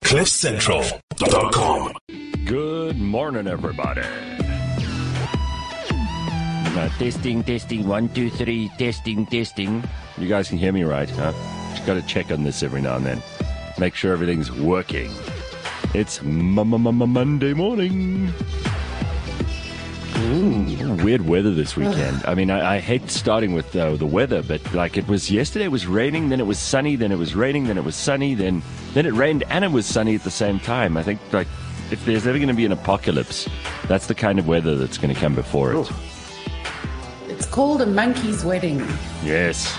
CliffCentral.com. Good morning, everybody. Testing, 1, 2, 3, testing. You guys can hear me right, huh? Just got to check on this every now and then. Make sure everything's working. It's Monday morning. Weird weather this weekend. I mean, I hate starting with the weather, but like yesterday it was raining, then it was sunny, then it was raining, then it was sunny, then it rained and it was sunny at the same time. I think like if there's ever going to be an apocalypse, that's the kind of weather that's going to come before it. It's called a monkey's wedding. Yes.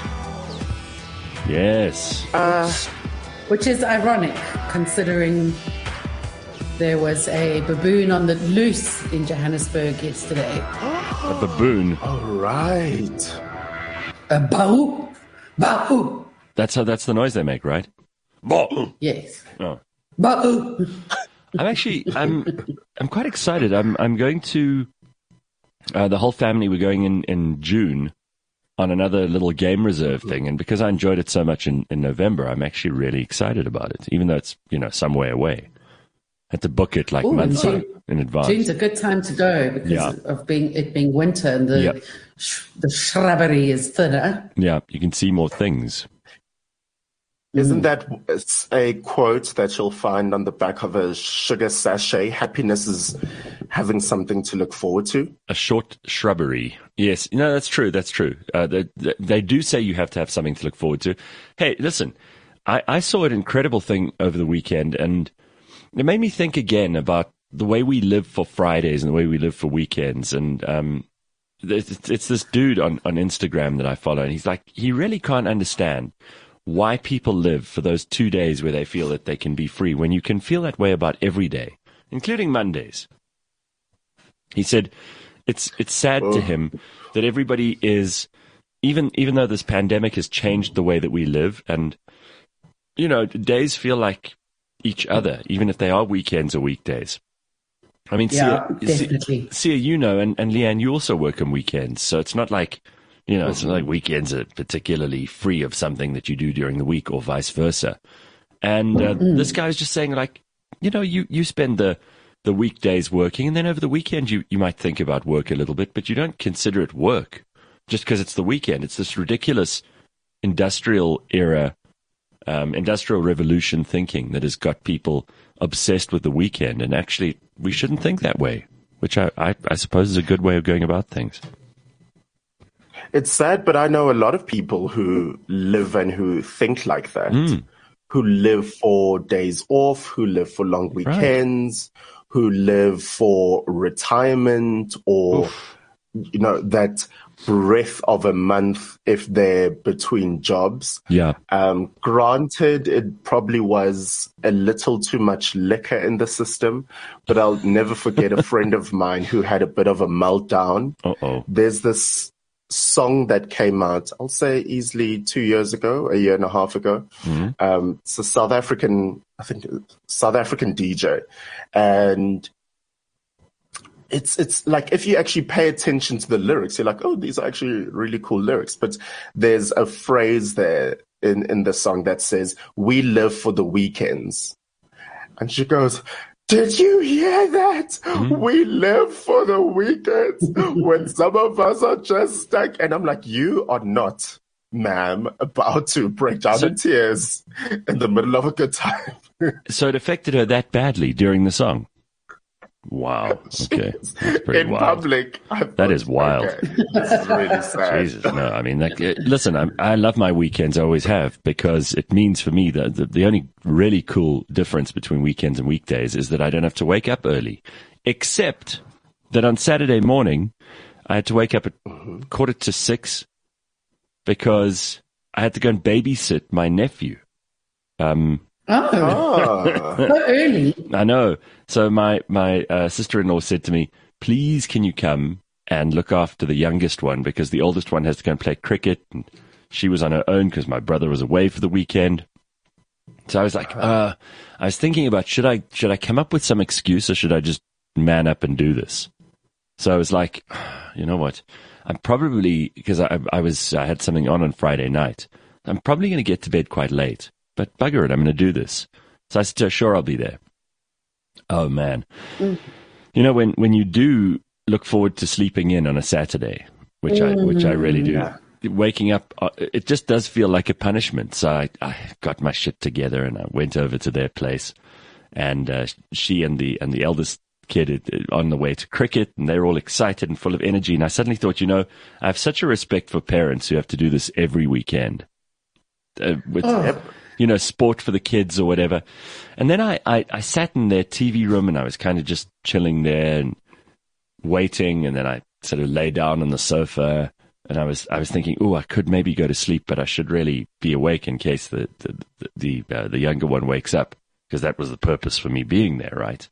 Which is ironic, considering there was a baboon on the loose in Johannesburg yesterday. A baboon? All right. A bahu. Bahu. That's the noise they make, right? Bahu. Yes. Oh. Bahu. I'm quite excited. I'm going to, the whole family, we're going in June on another little game reserve thing. And because I enjoyed it so much in November, I'm actually really excited about it, even though it's, some way away. Had to book it like months in advance. June's a good time to go because of it being winter and the shrubbery is thinner. Yeah, you can see more things. Isn't that a quote that you'll find on the back of a sugar sachet? Happiness is having something to look forward to. A short shrubbery. Yes, that's true. That's true. They do say you have to have something to look forward to. Hey, listen, I saw an incredible thing over the weekend, and it made me think again about the way we live for Fridays and the way we live for weekends. And it's this dude on Instagram that I follow, and he's like, he really can't understand why people live for those 2 days where they feel that they can be free when you can feel that way about every day, including Mondays. He said it's sad to him that everybody is, even though this pandemic has changed the way that we live, and, days feel like each other, even if they are weekends or weekdays. I mean, definitely. Sia, and Leanne, you also work on weekends, so it's not like, it's not like weekends are particularly free of something that you do during the week or vice versa. And this guy was just saying, like, you spend the weekdays working, and then over the weekend you might think about work a little bit, but you don't consider it work just because it's the weekend. It's this ridiculous industrial revolution thinking that has got people obsessed with the weekend, and actually we shouldn't think that way, which I suppose is a good way of going about things. It's sad, but I know a lot of people who live and who think like that, who live for days off, who live for long weekends, who live for retirement or, that breath of a month if they're between jobs. Yeah. Granted, it probably was a little too much liquor in the system, but I'll never forget a friend of mine who had a bit of a meltdown. There's this song that came out, I'll say easily 2 years ago, a year and a half ago. It's a South African DJ. And it's like, if you actually pay attention to the lyrics, you're like, oh, these are actually really cool lyrics. But there's a phrase there in the song that says, "We live for the weekends." And she goes, "Did you hear that? We live for the weekends when some of us are just stuck." And I'm like, you are not, ma'am, about to break down in tears in the middle of a good time. So it affected her that badly during the song? Wow. Okay. That's pretty in wild. public. That is wild. Okay. That's really sad. Jesus, no. I mean, listen, I love my weekends. I always have, because it means for me that the only really cool difference between weekends and weekdays is that I don't have to wake up early, except that on Saturday morning, I had to wake up at 5:45 because I had to go and babysit my nephew. So early. I know. So my sister-in-law said to me, "Please, can you come and look after the youngest one, because the oldest one has to go and play cricket, and she was on her own because my brother was away for the weekend." So I was like, I was thinking about, should I come up with some excuse, or should I just man up and do this? So I was like, you know what? I'm probably, because I had something on Friday night, I'm probably going to get to bed quite late, but bugger it, I'm going to do this. So I said to her, sure, I'll be there. Oh, man. You know, when you do look forward to sleeping in on a Saturday, which I really do, waking up, it just does feel like a punishment. So I got my shit together and I went over to their place, and she and the eldest kid on the way to cricket, and they're all excited and full of energy. And I suddenly thought, you know, I have such a respect for parents who have to do this every weekend. You know, sport for the kids or whatever. And then I sat in their TV room and I was kind of just chilling there and waiting. And then I sort of lay down on the sofa and I was thinking, oh, I could maybe go to sleep, but I should really be awake in case the younger one wakes up, because that was the purpose for me being there, right?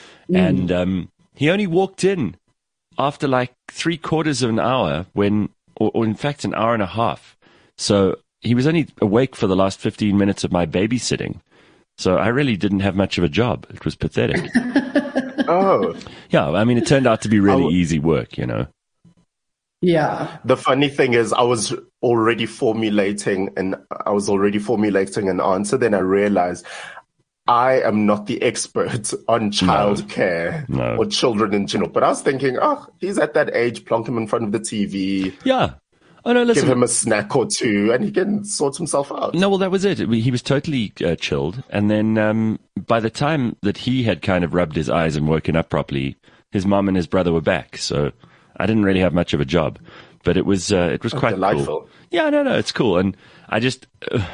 And he only walked in after like 3/4 of an hour or in fact an hour and a half. So he was only awake for the last 15 minutes of my babysitting. So I really didn't have much of a job. It was pathetic. Oh. Yeah, I mean, it turned out to be really easy work, you know. Yeah. The funny thing is I was already formulating an answer. Then I realized I am not the expert on childcare or children in general. But I was thinking, he's at that age, plonk him in front of the TV. Yeah. Oh, no, listen. Give him a snack or two, and he can sort himself out. No, well, that was it. He was totally chilled. And then by the time that he had kind of rubbed his eyes and woken up properly, his mom and his brother were back. So I didn't really have much of a job. But it was quite delightful. Cool. Yeah, no, it's cool. And I just...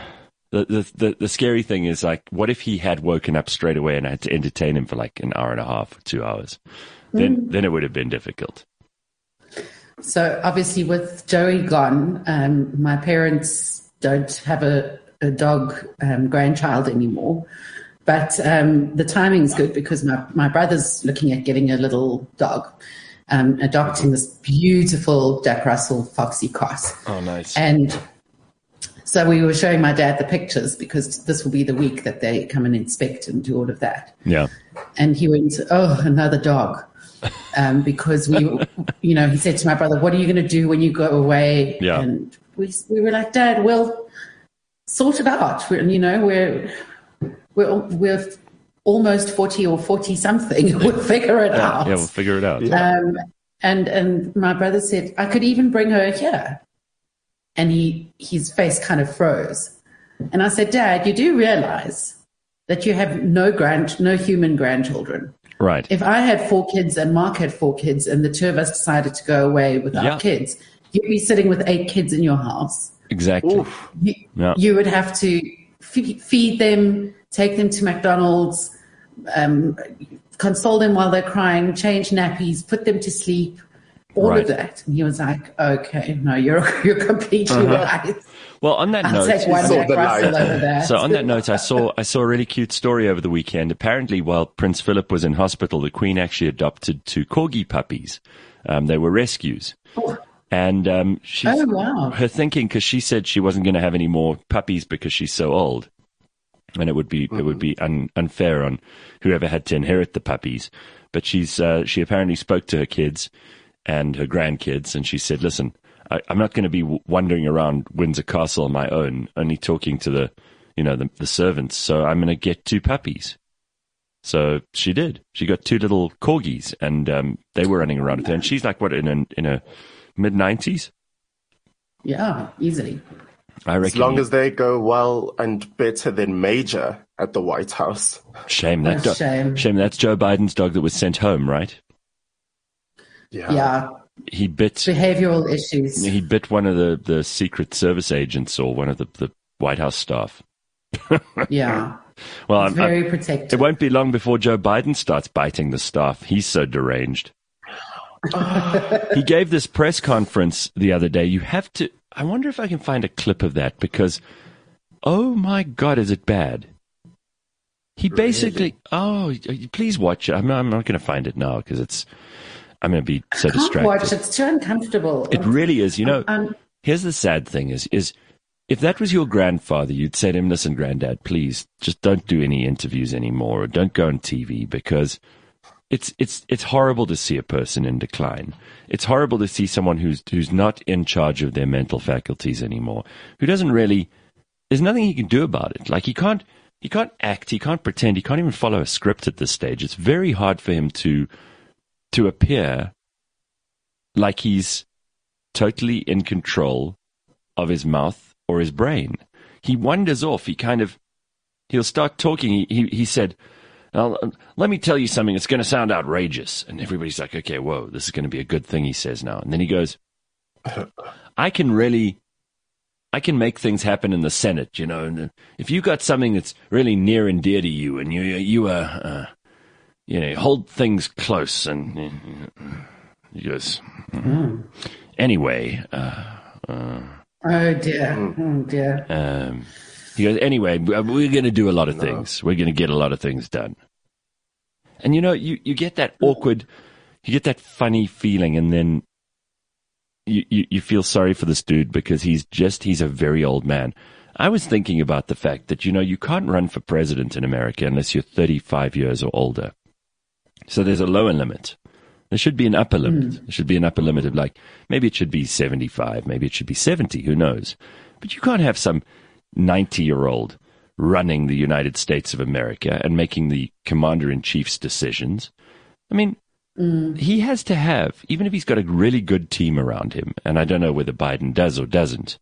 The scary thing is, like, what if he had woken up straight away and I had to entertain him for like an hour and a half or 2 hours? Then it would have been difficult. So obviously with Joey gone, my parents don't have a dog grandchild anymore. But the timing's good because my brother's looking at getting a little dog, adopting this beautiful Jack Russell Foxy Cross. Oh, nice. And so we were showing my dad the pictures because this will be the week that they come and inspect and do all of that. Yeah. And he went, oh, another dog. Because he said to my brother, what are you going to do when you go away? Yeah. And we were like, Dad, we'll sort it out. We're almost 40 or 40 something. We'll figure it out. Yeah, we'll figure it out. And my brother said, I could even bring her here. And his face kind of froze. And I said, Dad, you do realize that you have no human grandchildren. Right. If I had 4 kids and Mark had 4 kids and the two of us decided to go away with our kids, you'd be sitting with 8 kids in your house. Exactly. You would have to feed them, take them to McDonald's, console them while they're crying, change nappies, put them to sleep, all of that. And he was like, okay, no, you're completely right. Well, on that note, I saw a really cute story over the weekend. Apparently, while Prince Philip was in hospital, the Queen actually adopted 2 corgi puppies. They were rescues. And her thinking, because she said she wasn't going to have any more puppies because she's so old, and it would be unfair on whoever had to inherit the puppies. But she apparently spoke to her kids and her grandkids, and she said, listen, I'm not going to be wandering around Windsor Castle on my own, only talking to the servants. So I'm going to get 2 puppies. So she did. She got 2 little corgis, and they were running around with her. And she's like, what, in her mid-90s? Yeah, easily. I reckon. As long as they go well and better than Major at the White House. Shame. Shame. That's Joe Biden's dog that was sent home, right? Yeah. He bit behavioral issues. He bit one of the Secret Service agents or one of the White House staff. Yeah. Well, I'm very protective. It won't be long before Joe Biden starts biting the staff. He's so deranged. He gave this press conference the other day. I wonder if I can find a clip of that because, oh my God, is it bad? He basically, please watch it. I'm not going to find it now because I'm going to be so distracted. Watch. It's too uncomfortable. It really is. Here's the sad thing is if that was your grandfather, you'd say to him, listen, Granddad, please just don't do any interviews anymore or don't go on TV because it's horrible to see a person in decline. It's horrible to see someone who's not in charge of their mental faculties anymore, who doesn't really, there's nothing he can do about it. Like he can't he can't act, he can't pretend, he can't even follow a script at this stage. It's very hard for him to appear like he's totally in control of his mouth or his brain. He wanders off. He'll start talking. He said, let me tell you something. It's going to sound outrageous. And everybody's like, okay, whoa, this is going to be a good thing, he says now. And then he goes, I can make things happen in the Senate, you know. And if you got something that's really near and dear to you, and you hold things close, and he goes, anyway. Oh dear. He goes, anyway, we're going to do a lot of things. We're going to get a lot of things done. And, you know, you get that awkward, you get that funny feeling, and then you feel sorry for this dude because he's a very old man. I was thinking about the fact that, you know, you can't run for president in America unless you're 35 years or older. So there's a lower limit. There should be an upper limit. There should be an upper limit of, like, maybe it should be 75, maybe it should be 70, who knows. But you can't have some 90-year-old running the United States of America and making the commander-in-chief's decisions. I mean, he has to have, even if he's got a really good team around him, and I don't know whether Biden does or doesn't,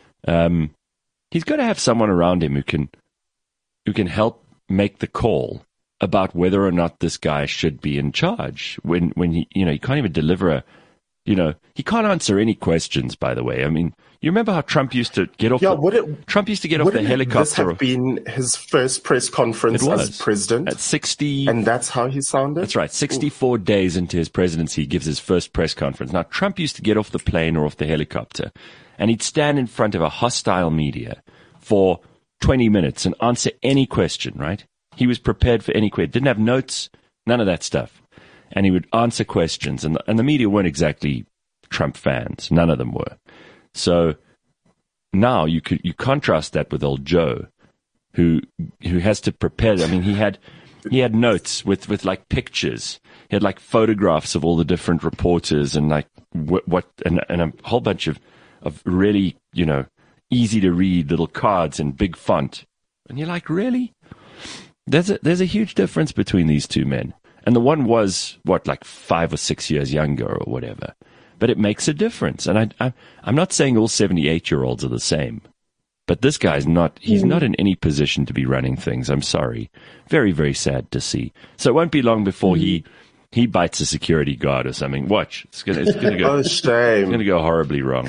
he's got to have someone around him who can help make the call about whether or not this guy should be in charge. When he, you know, he can't even deliver he can't answer any questions, by the way. I mean, you remember how Trump used to get off Trump used to get off the helicopter. This have been his first press conference as president? At 60. And that's how he sounded? That's right. 64 days into his presidency, he gives his first press conference. Now, Trump used to get off the plane or off the helicopter, and he'd stand in front of a hostile media for 20 minutes and answer any question, right? He was prepared for any question. Didn't have notes, none of that stuff. And he would answer questions, and the media weren't exactly Trump fans. None of them were. So now you contrast that with old Joe, who has to prepare. I mean, he had notes with like pictures. He had like photographs of all the different reporters and like and a whole bunch of really, you know, easy to read little cards in big font. And you're like, really? There's a huge difference between these two men. And the one was, like 5 or 6 years younger or whatever. But it makes a difference. And I'm not saying all 78-year-olds are the same. But this guy's not, he's not in any position to be running things. I'm sorry. Very, very sad to see. So it won't be long before he bites a security guard or something. Watch. It's gonna go, oh, shame. It's going to go horribly wrong.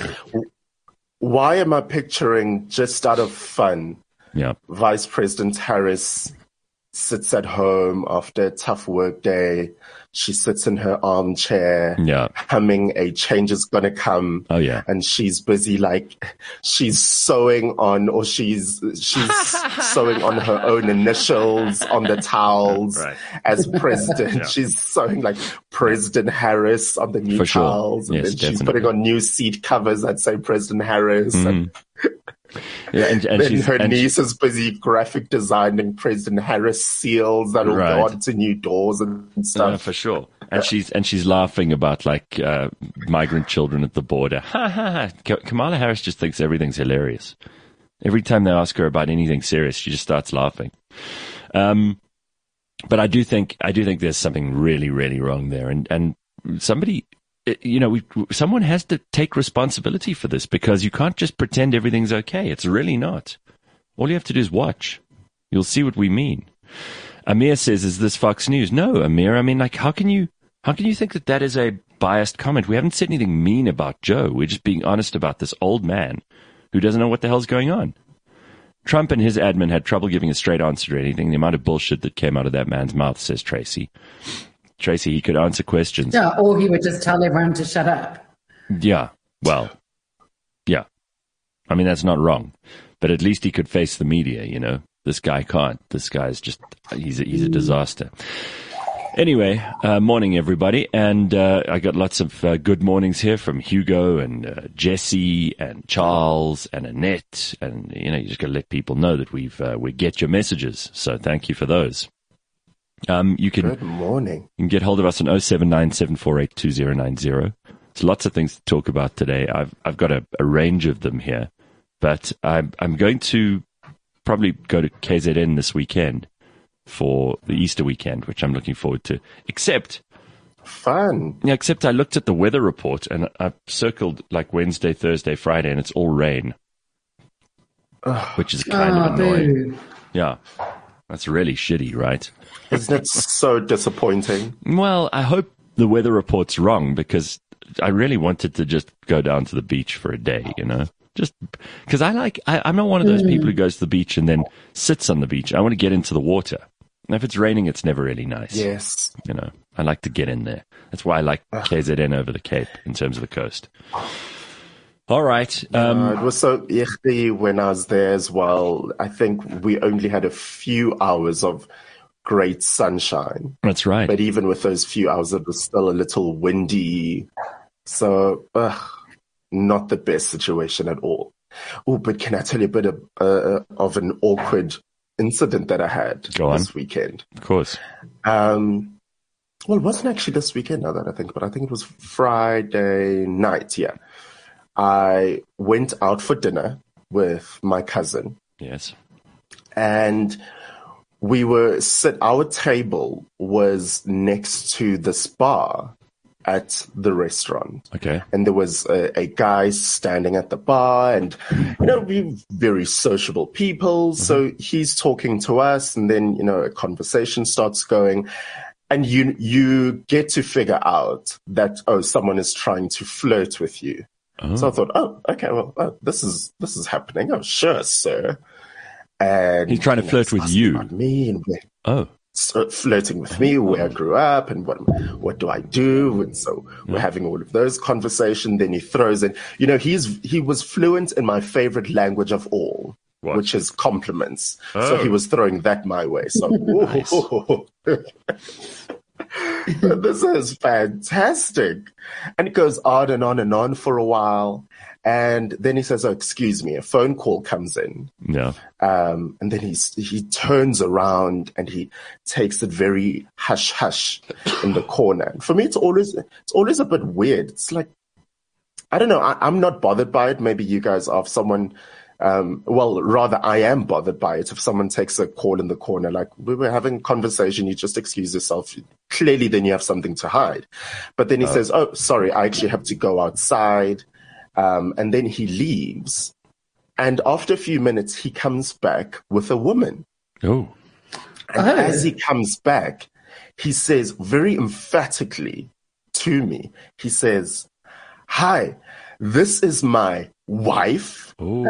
Why am I picturing, just out of fun, Vice President Harris sits at home after a tough work day. She sits in her armchair, humming "A Change Is Gonna Come." Oh yeah, and she's busy, like she's sewing on, or she's sewing on her own initials on the towels as president. Yeah. She's sewing like President Harris on the new towels, and then she's putting on new seat covers that say President Harris. And and then her niece is busy graphic designing President Harris seals that will go onto new doors and stuff. No, for sure. And she's laughing about like migrant children at the border. Ha ha ha. Kamala Harris just thinks everything's hilarious. Every time they ask her about anything serious, she just starts laughing. But I do think there's something really, really wrong there, and somebody. You know, someone has to take responsibility for this, because you can't just pretend everything's okay. It's really not. All you have to do is watch. You'll see what we mean. Amir says, "Is this Fox News?" No, Amir. I mean, like, how can you think that is a biased comment? We haven't said anything mean about Joe. We're just being honest about this old man who doesn't know what the hell's going on. Trump and his admin had trouble giving a straight answer to anything. The amount of bullshit that came out of that man's mouth, says Tracy. Tracy, he could answer questions. Yeah, or he would just tell everyone to shut up. Yeah, well, yeah. I mean, that's not wrong. But at least he could face the media, you know. This guy can't. This guy's just, he's a disaster. Anyway, morning, everybody. And I got lots of good mornings here from Hugo and Jesse and Charles and Annette. And, you know, you just got to let people know that we get your messages. So thank you for those. Good morning. You can get hold of us on 079-748-2090. There's lots of things to talk about today. I've got a range of them here, but I'm going to probably go to KZN this weekend for the Easter weekend, which I'm looking forward to. Except I looked at the weather report and I've circled like Wednesday, Thursday, Friday, and it's all rain, which is kind of annoying. Boo. Yeah, that's really shitty, right? Isn't it so disappointing? Well, I hope the weather report's wrong because I really wanted to just go down to the beach for a day, just because I'm not one of those people who goes to the beach and then sits on the beach. I want to get into the water. And if it's raining, it's never really nice. Yes. I like to get in there. That's why I like KZN over the Cape in terms of the coast. All right. It was so icky when I was there as well. I think we only had a few hours of great sunshine. That's right. But even with those few hours, it was still a little windy. So, not the best situation at all. Oh, but can I tell you a bit of an awkward incident that I had this weekend? Of course. Well, it wasn't actually this weekend now that I think, but I think it was Friday night, yeah. I went out for dinner with my cousin. Yes. And our table was next to this bar at the restaurant. Okay. And there was a guy standing at the bar and, we're very sociable people. Mm-hmm. So he's talking to us and then, a conversation starts going. And you get to figure out that, someone is trying to flirt with you. Oh. So I thought, okay, well, this is happening. Oh, sure, sir. And he's trying to flirt with you. Me and flirting with me, where I grew up, and what do I do? And so we're having all of those conversations. Then he throws in, he was fluent in my favorite language of all. What? Which is compliments. Oh. So he was throwing that my way. So nice. This is fantastic. And it goes on and on and on for a while. And then he says, excuse me, a phone call comes in. Yeah. And then he turns around and he takes it very hush hush in the corner. And for me, it's always a bit weird. It's like, I don't know. I'm not bothered by it. Maybe you guys are. If someone, rather I am bothered by it. If someone takes a call in the corner, like we were having a conversation, you just excuse yourself. Clearly, then you have something to hide. But then he says, sorry, I actually have to go outside. And then he leaves. And after a few minutes, he comes back with a woman. Oh. And as he comes back, he says very emphatically to me, he says, hi, this is my wife. Oh.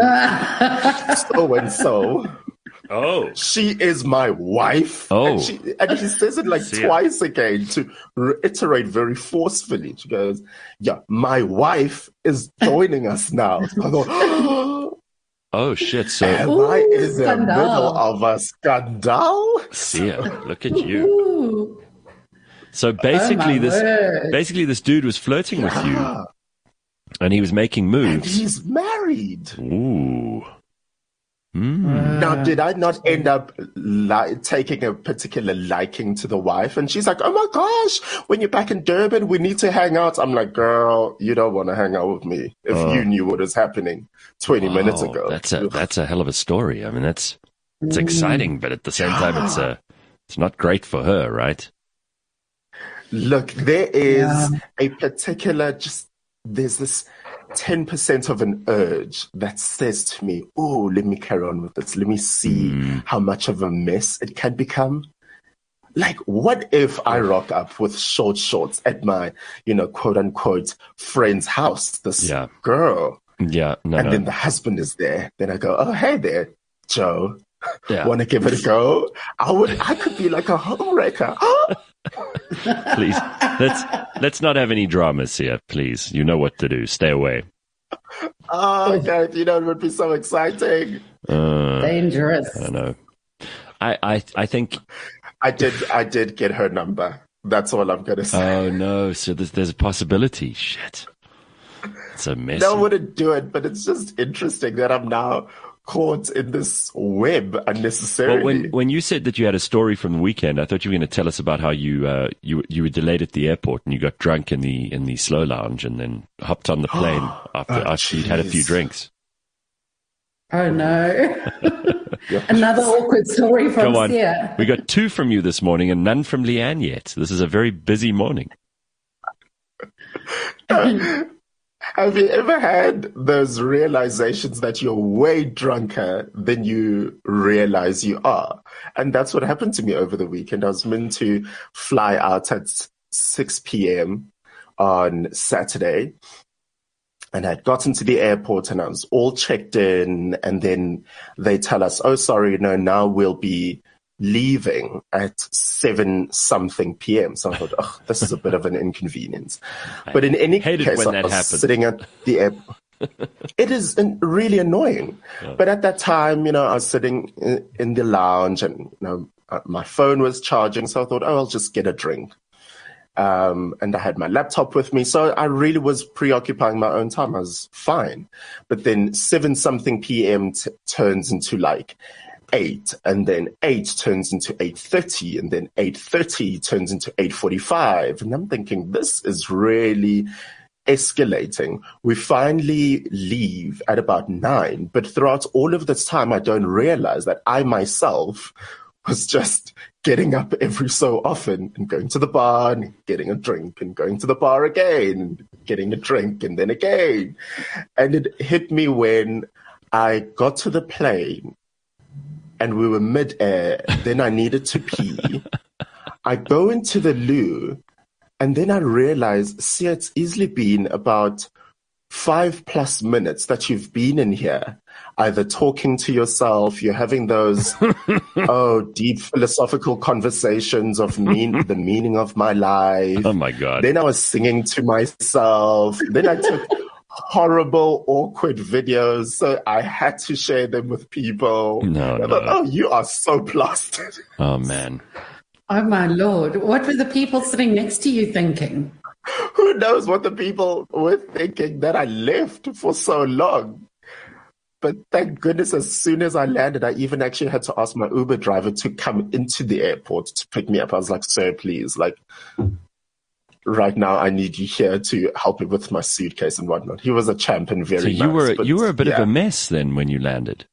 So-and-so. Oh. She is my wife. Oh. And he says it like twice again to reiterate very forcefully. She goes, yeah, my wife is joining us now. I thought, oh, shit. So am I in the middle of a scandal? Sia, look at you. So basically this dude was flirting with you. And he was making moves. And he's married. Ooh. Now, did I not end up taking a particular liking to the wife? And she's like, oh my gosh, when you're back in Durban, we need to hang out. I'm like, girl, you don't want to hang out with me if you knew what was happening 20 minutes ago. That's a hell of a story. I mean, it's exciting, but at the same time, it's not great for her, right? Look, there is a particular, there's this 10% of an urge that says to me, oh, let me carry on with this. Let me see how much of a mess it can become. Like, what if I rock up with short shorts at my, quote unquote, friend's house, this girl. Yeah. And then the husband is there. Then I go, oh, hey there, Joe. Yeah. Want to give it a go? I could be like a homewrecker. Please, let's not have any dramas here, please. You know what to do. Stay away. Oh, God, it would be so exciting. Dangerous. I don't know. I think I did get her number. That's all I'm gonna say. Oh no! So there's a possibility. Shit, it's a mess. No, I wouldn't do it, but it's just interesting that I'm now caught in this web unnecessarily. Well, when you said that you had a story from the weekend, I thought you were going to tell us about how you were delayed at the airport and you got drunk in the slow lounge and then hopped on the plane after you'd had a few drinks. Oh, no. Another awkward story from Go on. Sia. We got 2 from you this morning and none from Leanne yet. This is a very busy morning. Have you ever had those realizations that you're way drunker than you realize you are? And that's what happened to me over the weekend. I was meant to fly out at 6 p.m. on Saturday. And I'd gotten to the airport and I was all checked in. And then they tell us, oh, sorry, no, now we'll be leaving at 7-something p.m. So I thought, oh, this is a bit of an inconvenience. But in any case, I was sitting at the airport. It is really annoying. Yeah. But at that time, I was sitting in the lounge and my phone was charging. So I thought, oh, I'll just get a drink. And I had my laptop with me. So I really was preoccupying my own time. I was fine. But then 7-something p.m. turns into like 8, and then 8 turns into 8:30, and then 8:30 turns into 8:45. And I'm thinking, this is really escalating. We finally leave at about 9, but throughout all of this time, I don't realize that I myself was just getting up every so often and going to the bar and getting a drink and going to the bar again and getting a drink and then again. And it hit me when I got to the plane and we were mid-air. Then I needed to pee. I go into the loo and then I realize, see, it's easily been about 5+ minutes that you've been in here, either talking to yourself, you're having those, deep philosophical conversations of the meaning of my life. Oh my God. Then I was singing to myself. Then I took horrible, awkward videos. So I had to share them with people. No. Thought, oh, you are so plastered. Oh man. Oh my Lord. What were the people sitting next to you thinking? Who knows what the people were thinking that I left for so long. But thank goodness, as soon as I landed, I even actually had to ask my Uber driver to come into the airport to pick me up. I was like, sir, please, right now I need you here to help me with my suitcase and whatnot. He was a champ and very nice. So you were a bit of a mess then when you landed.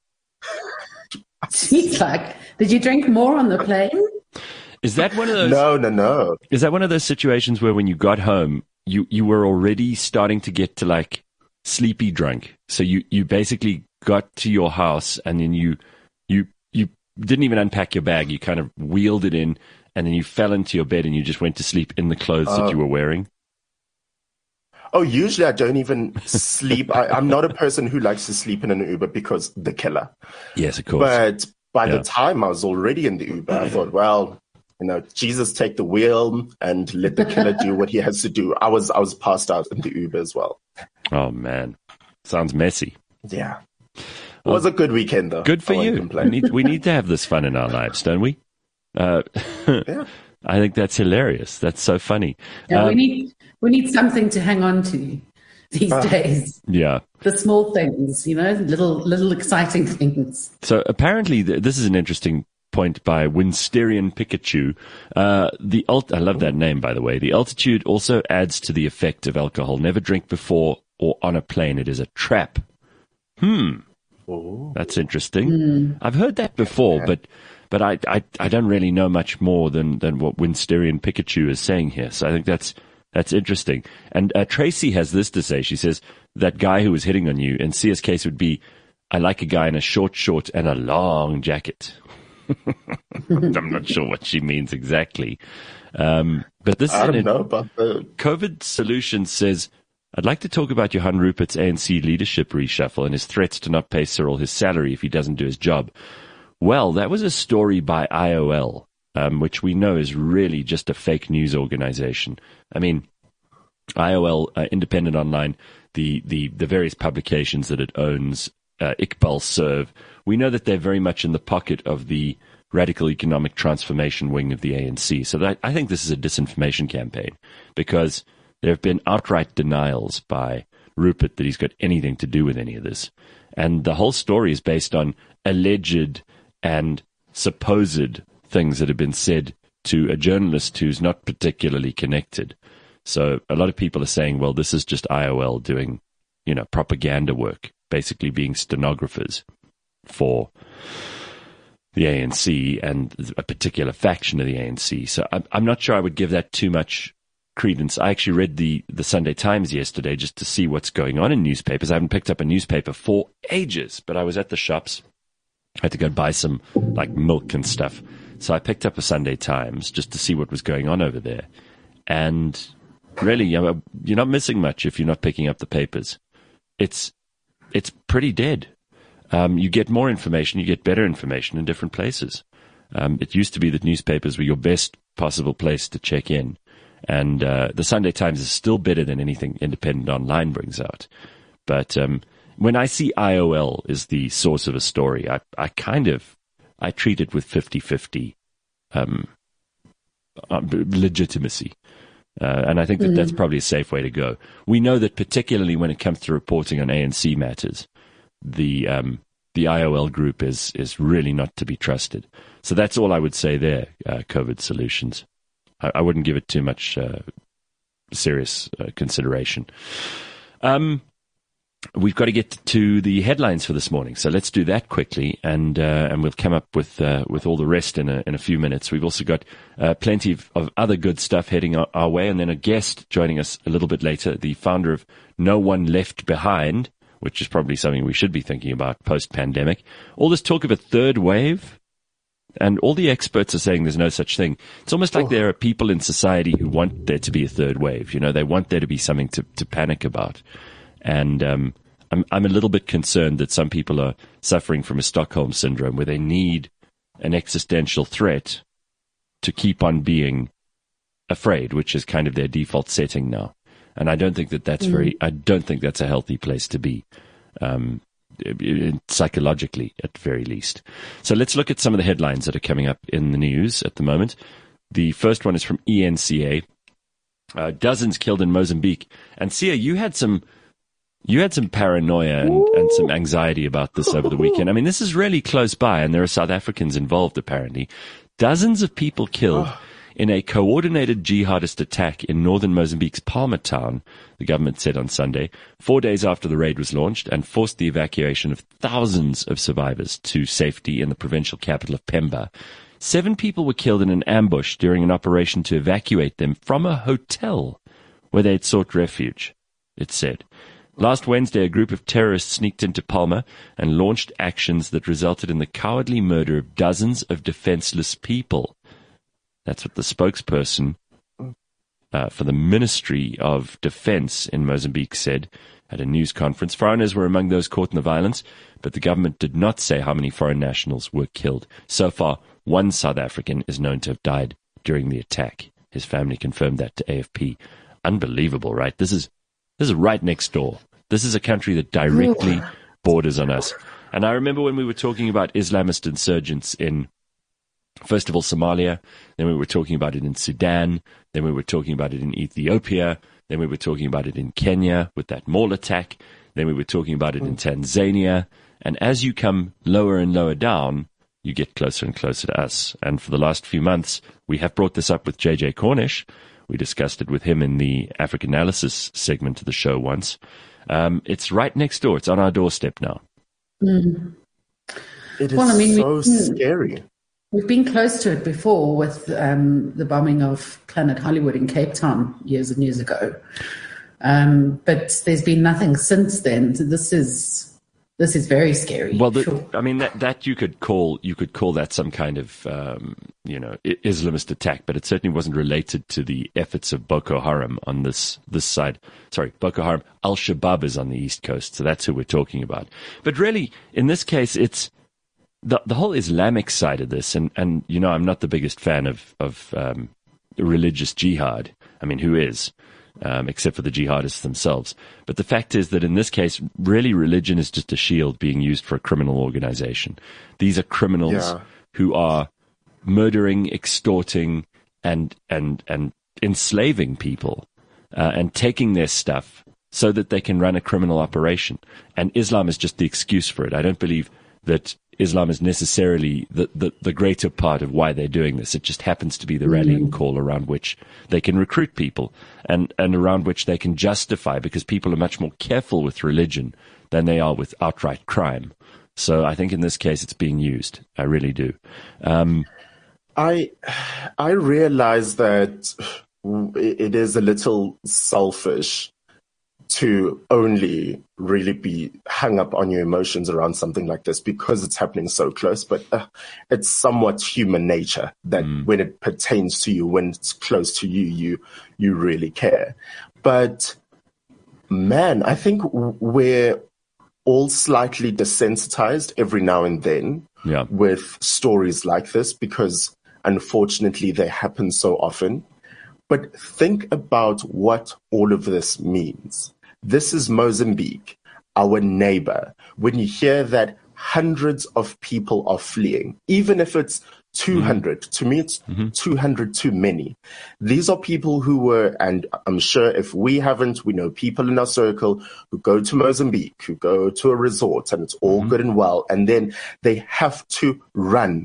He's like, did you drink more on the plane? Is that one of those? No. Is that one of those situations where when you got home, you were already starting to get to like sleepy drunk? So you basically got to your house and then you didn't even unpack your bag. You kind of wheeled it in and then you fell into your bed and you just went to sleep in the clothes that you were wearing? Oh, usually I don't even sleep. I'm not a person who likes to sleep in an Uber because the killer. Yes, of course. But by the time I was already in the Uber, I thought, well, Jesus, take the wheel and let the killer do what he has to do. I was passed out in the Uber as well. Oh, man. Sounds messy. Yeah. It was a good weekend, though. Good for you. We need to have this fun in our lives, don't we? Yeah. I think that's hilarious. That's so funny. Yeah, we need something to hang on to these days. Yeah. The small things, little exciting things. So apparently this is an interesting point by Winsterian Pikachu. I love that name, by the way. The altitude also adds to the effect of alcohol. Never drink before or on a plane. It is a trap. That's interesting. I've heard that before, but I don't really know much more than what Winsterian Pikachu is saying here. So I think that's interesting. And Tracy has this to say. She says, that guy who was hitting on you, in Sia's case would be, I like a guy in a short and a long jacket. I'm not sure what she means exactly. But this I don't know about the COVID Solution says, I'd like to talk about Johan Rupert's ANC leadership reshuffle and his threats to not pay Cyril his salary if he doesn't do his job. Well, that was a story by IOL, which we know is really just a fake news organization. I mean, IOL, Independent Online, the various publications that it owns, Iqbal Serve, we know that they're very much in the pocket of the radical economic transformation wing of the ANC. So I think this is a disinformation campaign because there have been outright denials by Rupert that he's got anything to do with any of this. And the whole story is based on alleged and supposed things that have been said to a journalist who's not particularly connected. So a lot of people are saying, well, this is just IOL doing, propaganda work, basically being stenographers. for the ANC and a particular faction of the ANC. So I'm not sure I would give that too much credence. I actually read the Sunday Times yesterday just to see what's going on in newspapers. I haven't picked up a newspaper for ages, but I was at the shops. I had to go buy some like milk and stuff. So I picked up a Sunday Times just to see what was going on over there. And really, you're not missing much if you're not picking up the papers. It's pretty dead. You get more information, you get better information in different places. It used to be that newspapers were your best possible place to check in. And the Sunday Times is still better than anything Independent Online brings out. But when I see IOL is the source of a story, I treat it with 50-50 legitimacy. And I think that's probably a safe way to go. We know that particularly when it comes to reporting on ANC matters, the IOL group is really not to be trusted. So that's all I would say there, COVID Solutions. I wouldn't give it too much serious consideration. We've got to get to the headlines for this morning, so let's do that quickly, and we'll come up with all the rest in a few minutes. We've also got plenty of other good stuff heading our way, and then a guest joining us a little bit later, the founder of No One Left Behind, which is probably something we should be thinking about post-pandemic. All this talk of a third wave, and all the experts are saying there's no such thing. It's almost like there are people in society who want there to be a third wave. They want there to be something to panic about. And I'm a little bit concerned that some people are suffering from a Stockholm syndrome where they need an existential threat to keep on being afraid, which is kind of their default setting now. And I don't think that's I don't think that's a healthy place to be, psychologically at the very least. So let's look at some of the headlines that are coming up in the news at the moment. The first one is from ENCA. Dozens killed in Mozambique. And Sia, you had some paranoia and some anxiety about this over the weekend. I mean, this is really close by, and there are South Africans involved, apparently. Dozens of people killed in a coordinated jihadist attack in northern Mozambique's Palma town, the government said on Sunday, 4 days after the raid was launched, and forced the evacuation of thousands of survivors to safety in the provincial capital of Pemba. 7 people were killed in an ambush during an operation to evacuate them from a hotel where they had sought refuge, it said. Last Wednesday, a group of terrorists sneaked into Palma and launched actions that resulted in the cowardly murder of dozens of defenseless people. That's what the spokesperson for the Ministry of Defense in Mozambique said at a news conference. Foreigners were among those caught in the violence, but the government did not say how many foreign nationals were killed. So far, 1 South African is known to have died during the attack. His family confirmed that to AFP. Unbelievable, right? This is right next door. This is a country that directly borders on us. And I remember when we were talking about Islamist insurgents in, first of all, Somalia, then we were talking about it in Sudan, then we were talking about it in Ethiopia, then we were talking about it in Kenya with that mall attack, then we were talking about it in Tanzania. And as you come lower and lower down, you get closer and closer to us. And for the last few months, we have brought this up with JJ Cornish. We discussed it with him in the African Analysis segment of the show once. It's right next door. It's on our doorstep now. It is so scary. We've been close to it before with the bombing of Planet Hollywood in Cape Town years and years ago. But there's been nothing since then. So this is very scary. Well, I mean that you could call that some kind of Islamist attack, but it certainly wasn't related to the efforts of Boko Haram on this side. Sorry, Boko Haram. Al-Shabaab is on the East Coast, so that's who we're talking about. But really, in this case, it's the whole Islamic side of this, and I'm not the biggest fan of religious jihad. I mean, who is? Except for the jihadists themselves. But the fact is that in this case, really religion is just a shield being used for a criminal organization. These are criminals who are murdering, extorting, and enslaving people and taking their stuff so that they can run a criminal operation. And Islam is just the excuse for it. I don't believe that Islam is necessarily the greater part of why they're doing this. It just happens to be the rallying call around which they can recruit people and around which they can justify, because people are much more careful with religion than they are with outright crime. So I think in this case it's being used. I really do. I realize that it is a little selfish to only really be hung up on your emotions around something like this because it's happening so close. But it's somewhat human nature that when it pertains to you, when it's close to you, you really care. But man, I think we're all slightly desensitized every now and then with stories like this because unfortunately they happen so often. But think about what all of this means. This is Mozambique, our neighbor. When you hear that hundreds of people are fleeing, even if it's 200, to me it's 200 too many. These are people who were, and I'm sure if we haven't, we know people in our circle who go to Mozambique, who go to a resort, and it's all good and well, and then they have to run.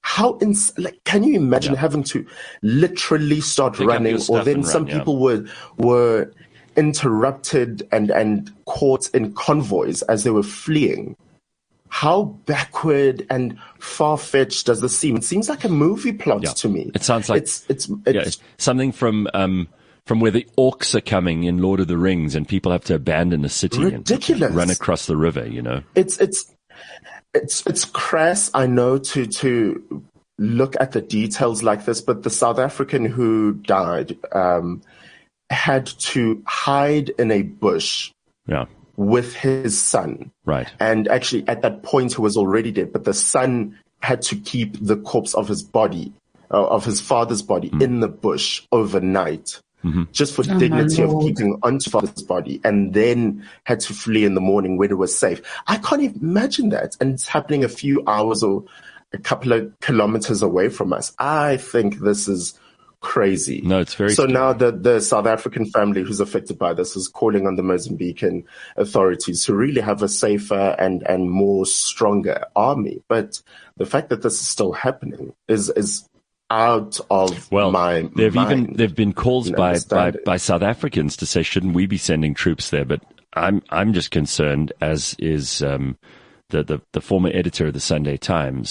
Can you imagine having to literally start running, or then some people were interrupted and caught in convoys as they were fleeing? How backward and far-fetched does this seem? It seems like a movie plot to me. It sounds like it's something from where the orcs are coming in Lord of the Rings, and people have to abandon the city ridiculous. And run across the river. You know, it's crass, I know, to look at the details like this, but the South African who died had to hide in a bush with his son. Right. And actually, at that point, he was already dead, but the son had to keep the corpse of his body, of his father's body, in the bush overnight. Just for dignity of keeping onto father's body, and then had to flee in the morning when it was safe. I can't imagine that. And it's happening a few hours or a couple of kilometers away from us. I think this is crazy. No, it's very so scary. Now the South African family who's affected by this is calling on the Mozambican authorities to really have a safer and more stronger army. But the fact that this is still happening is out of my mind. There've been calls by South Africans to say, shouldn't we be sending troops there? But I'm just concerned, as is the former editor of the Sunday Times.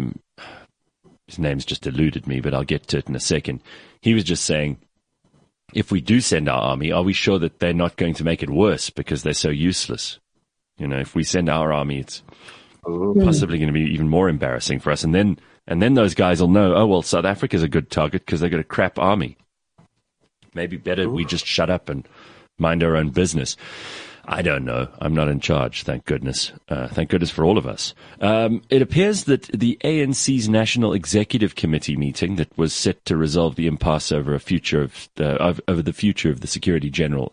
His name's just eluded me, but I'll get to it in a second. He was just saying, if we do send our army, are we sure that they're not going to make it worse because they're so useless? You know, if we send our army, it's possibly going to be even more embarrassing for us. And then those guys will know, oh, well, South Africa's a good target because they've got a crap army. Maybe better we just shut up and mind our own business. I don't know. I'm not in charge, thank goodness. Thank goodness for all of us. It appears that the ANC's National Executive Committee meeting that was set to resolve the impasse over the future of the Secretary General,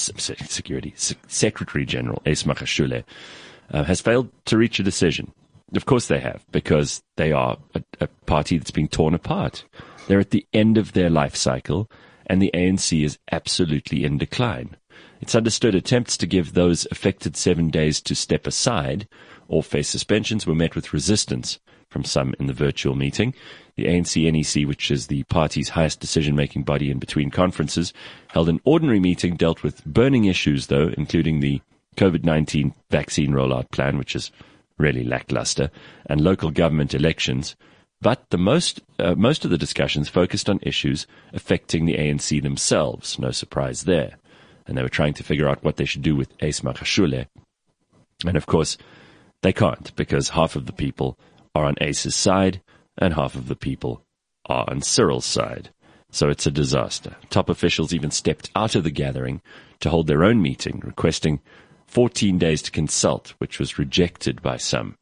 Ace Magashule, has failed to reach a decision. Of course they have, because they are a party that's being torn apart. They're at the end of their life cycle, and the ANC is absolutely in decline. It's understood attempts to give those affected 7 days to step aside or face suspensions were met with resistance from some in the virtual meeting. The ANC-NEC, which is the party's highest decision-making body in between conferences, held an ordinary meeting, dealt with burning issues, though, including the COVID-19 vaccine rollout plan, which is really lackluster, and local government elections. But the most of the discussions focused on issues affecting the ANC themselves. No surprise there. And they were trying to figure out what they should do with Ace Magashule. And of course, they can't, because half of the people are on Ace's side and half of the people are on Cyril's side. So it's a disaster. Top officials even stepped out of the gathering to hold their own meeting, requesting 14 days to consult, which was rejected by some.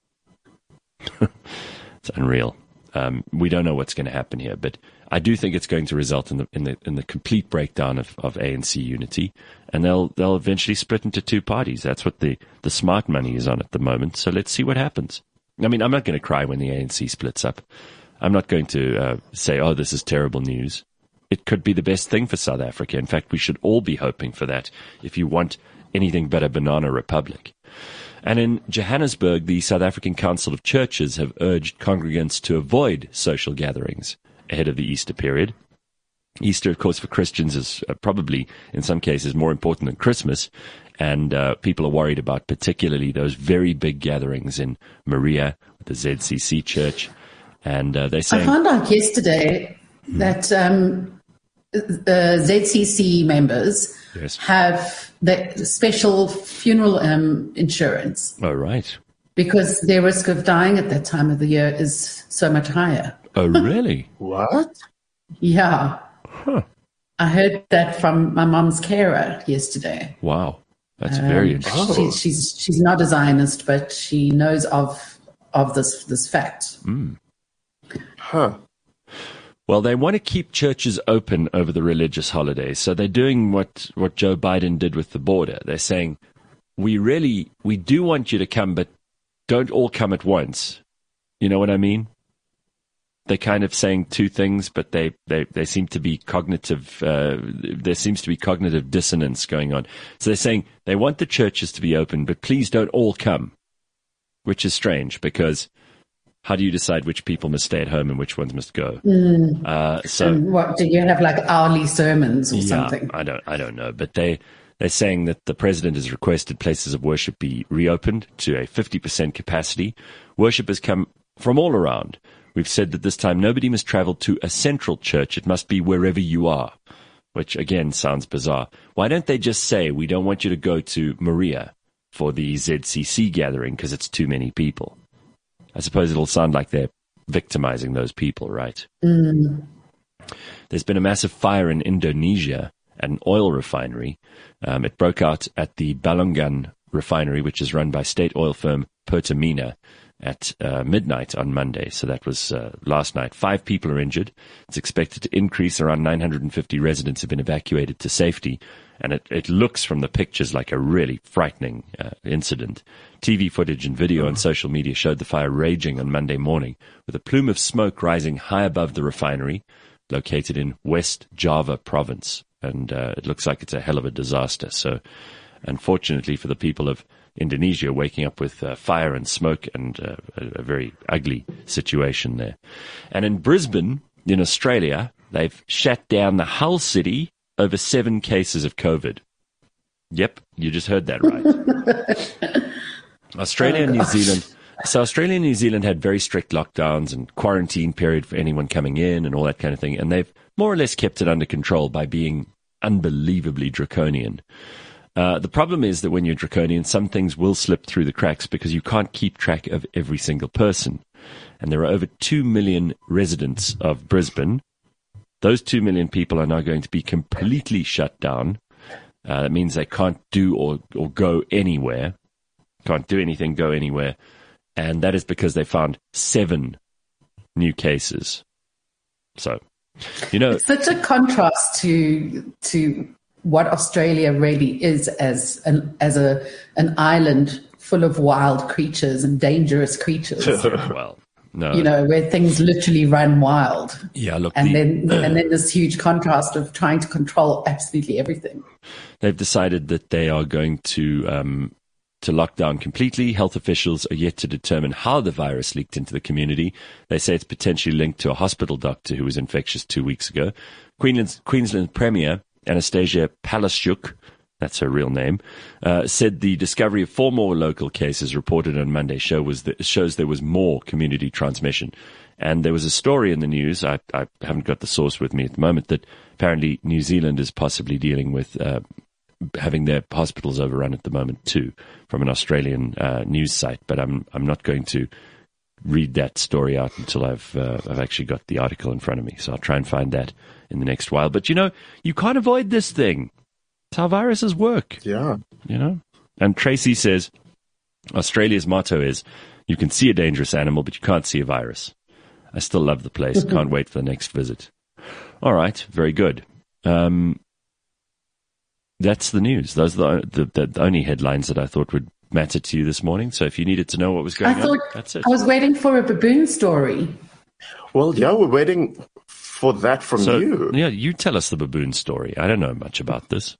It's unreal. We don't know what's going to happen here, but I do think it's going to result in the complete breakdown of ANC unity, and they'll eventually split into two parties. That's what the smart money is on at the moment. So let's see what happens. I mean, I'm not going to cry when the ANC splits up. I'm not going to say, oh, this is terrible news. It could be the best thing for South Africa. In fact, we should all be hoping for that if you want anything but a banana republic. And in Johannesburg, the South African Council of Churches have urged congregants to avoid social gatherings ahead of the Easter period. Easter, of course, for Christians is probably, in some cases, more important than Christmas. And people are worried about particularly those very big gatherings in Maria, the ZCC Church. And they're saying... I found out yesterday that ZCC members have the special funeral insurance. Oh, right. Because their risk of dying at that time of the year is so much higher. Oh, really? What? Yeah. Huh. I heard that from my mom's carer yesterday. Wow. That's very interesting. She's not a Zionist, but she knows of this fact. Huh. Well, they want to keep churches open over the religious holidays. So they're doing what Joe Biden did with the border. They're saying, we do want you to come, but don't all come at once. You know what I mean? They're kind of saying two things, but they seem to be cognitive. There seems to be cognitive dissonance going on. So they're saying they want the churches to be open, but please don't all come, which is strange because how do you decide which people must stay at home and which ones must go? So what do you have, like hourly sermons or something? I don't know, but they're saying that the president has requested places of worship be reopened to a 50% capacity. Worshippers come from all around. We've said that this time nobody must travel to a central church. It must be wherever you are, which again sounds bizarre. Why don't they just say, we don't want you to go to Maria for the ZCC gathering because it's too many people? I suppose it'll sound like they're victimizing those people, right? There's been a massive fire in Indonesia at an oil refinery. It broke out at the Balongan refinery, which is run by state oil firm Pertamina, at midnight on Monday. So that was last night. 5 people are injured. It's expected to increase. Around 950 residents have been evacuated to safety. And it looks from the pictures like a really frightening incident. TV footage and video on social media showed the fire raging on Monday morning with a plume of smoke rising high above the refinery located in West Java province. And it looks like it's a hell of a disaster. So unfortunately for the people of Indonesia, waking up with fire and smoke and a very ugly situation there. And in Brisbane, in Australia, they've shut down the whole city over 7 cases of COVID. Yep, you just heard that right. Australia and New Zealand. So Australia and New Zealand had very strict lockdowns and quarantine period for anyone coming in and all that kind of thing. And they've more or less kept it under control by being unbelievably draconian. The problem is that when you're draconian, some things will slip through the cracks because you can't keep track of every single person. And there are over 2 million residents of Brisbane. Those 2 million people are now going to be completely shut down. That means they can't do or go anywhere. Can't do anything, go anywhere. And that is because they found 7 new cases. So, it's such a contrast to what Australia really is as an island full of wild creatures and dangerous creatures. Well, no, where things literally run wild. Yeah, look, and then this huge contrast of trying to control absolutely everything. They've decided that they are going to lock down completely. Health officials are yet to determine how the virus leaked into the community. They say it's potentially linked to a hospital doctor who was infectious 2 weeks ago. Queensland Premier Anastasia Palaszczuk, that's her real name, said the discovery of 4 more local cases reported on Monday shows there was more community transmission. And there was a story in the news, I haven't got the source with me at the moment, that apparently New Zealand is possibly dealing with having their hospitals overrun at the moment too, from an Australian news site. But I'm not going to read that story out until I've actually got the article in front of me. So I'll try and find that in the next while. But you can't avoid this thing. It's how viruses work. Yeah. And Tracy says Australia's motto is, you can see a dangerous animal, but you can't see a virus. I still love the place. Can't wait for the next visit. All right. Very good. That's the news. Those are the only headlines that I thought would matter to you this morning. So if you needed to know what was going on, that's it. I was waiting for a baboon story. Well, yeah, we're waiting for that from you. Yeah, you tell us the baboon story. I don't know much about this.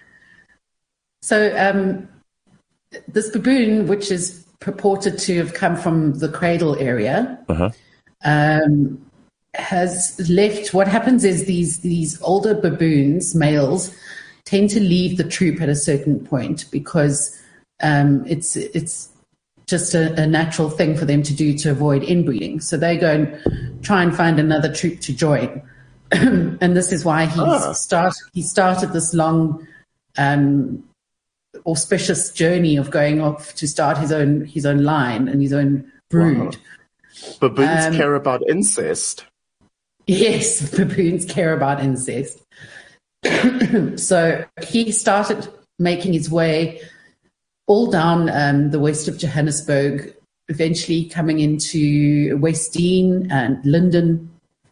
So this baboon, which is purported to have come from the Cradle area, has left. What happens is these older baboons, males, tend to leave the troop at a certain point because it's just a natural thing for them to do to avoid inbreeding. So they go and try and find another troop to join. And this is why he started this long, auspicious journey of going off to start his own line and his own brood. Wow. Baboons care about incest. Yes, baboons care about incest. So he started making his way all down the west of Johannesburg, eventually coming into Westdean and Linden.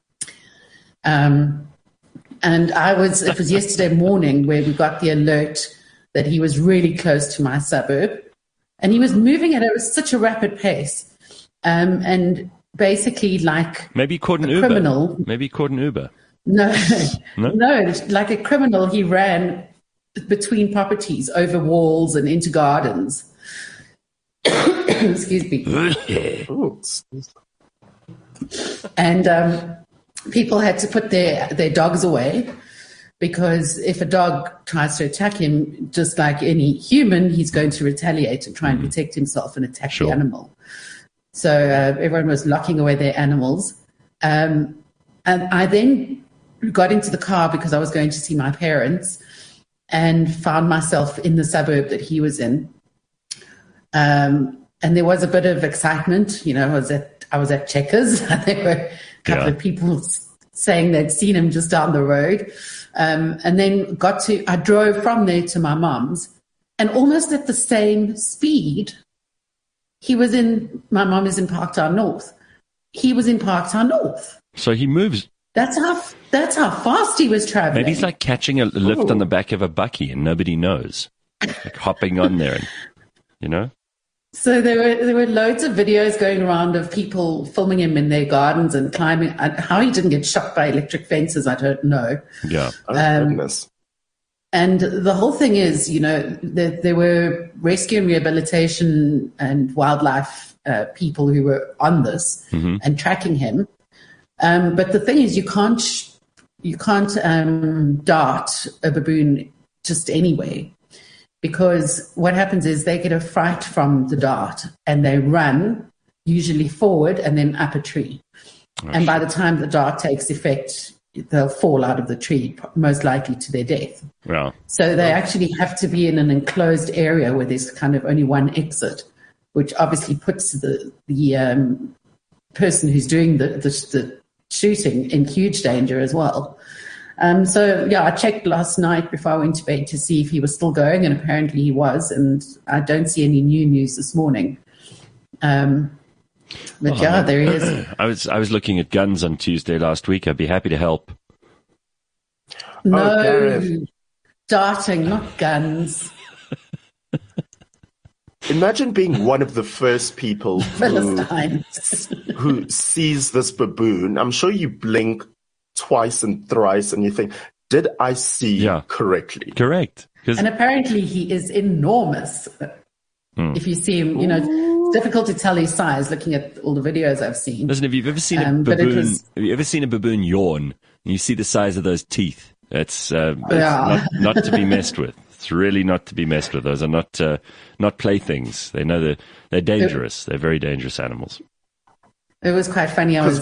And it was yesterday morning where we got the alert that he was really close to my suburb, and he was moving at such a rapid pace. And basically, like maybe caught an Uber. Criminal. Maybe caught an Uber. No, like a criminal, he ran between properties, over walls, and into gardens. Excuse me. And people had to put their dogs away, because if a dog tries to attack him, just like any human, he's going to retaliate and try and protect himself and attack the animal. So everyone was locking away their animals. And I then got into the car because I was going to see my parents, and found myself in the suburb that he was in. And there was a bit of excitement. You know, I was at Checkers. There were a couple of people saying they'd seen him just down the road. And then I drove from there to my mum's, and almost at the same speed, my mum is in Parktown North. He was in Parktown North. So he moves. That's how fast he was traveling. Maybe he's like catching a lift on the back of a bucky and nobody knows. Like hopping on there, and, you know? So there were loads of videos going around of people filming him in their gardens and climbing. How he didn't get shot by electric fences, I don't know. Yeah. Goodness. And the whole thing is, you know, there were rescue and rehabilitation and wildlife people who were on this and tracking him. But the thing is, you can't dart a baboon just anywhere. Because what happens is they get a fright from the dart and they run, usually forward and then up a tree. And by the time the dart takes effect, they'll fall out of the tree, most likely to their death. Wow. So they actually have to be in an enclosed area where there's kind of only one exit, which obviously puts the person who's doing the shooting in huge danger as well. So, I checked last night before I went to bed to see if he was still going, and apparently he was, and I don't see any new news this morning. There he is. I was looking at guns on Tuesday last week. I'd be happy to help. No, darting, not guns. Imagine being one of the first people who sees this baboon. I'm sure you blink twice and thrice and you think, did I see correctly? Correct. And apparently he is enormous. If you see him, you know, it's difficult to tell his size looking at all the videos I've seen. Listen, have you ever seen a baboon? Have you ever seen a baboon yawn? And you see the size of those teeth. It's not to be messed with. It's really not to be messed with. Those are not playthings. They know they're dangerous. They're very dangerous animals. It was quite funny. I